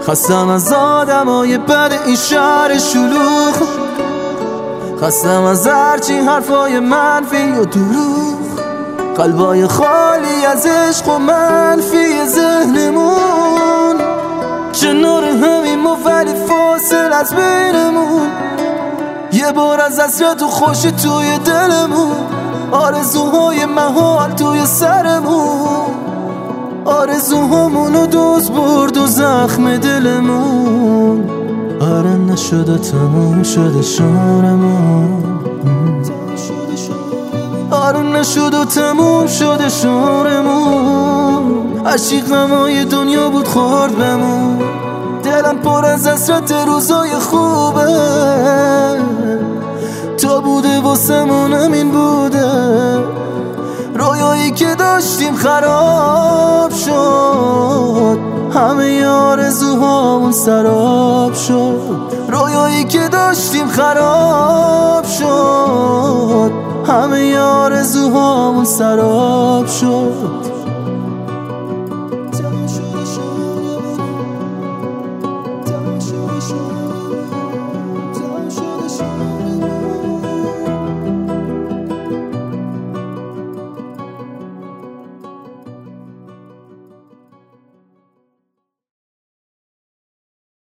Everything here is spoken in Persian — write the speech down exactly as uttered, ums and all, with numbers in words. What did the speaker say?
خستم از آدمای بد این شهر شلوغ، خستم از هرچی حرفای منفی و دروغ، قلبای خالی از عشق و منفی ذهنمون، کنار همین ما ولی فاصل از بینمون، یه بار از حسرت و خوش توی دلمون، آرزوهای محال توی سرمون، آرزوهامونو دوز برد و زخم دلمون. آره نشده تموم شده شعرمون، آره نشده تموم شده شعرمون. عشق غمای دنیا بود خورد بمون، دلم پر از حسرت روزای خوبه، تا بوده واسمون همین بوده. رویایی که داشتیم خراب شد، همه آرزوهامون سراب شد. رویایی که داشتیم خراب شد، همه آرزوهامون سراب شد.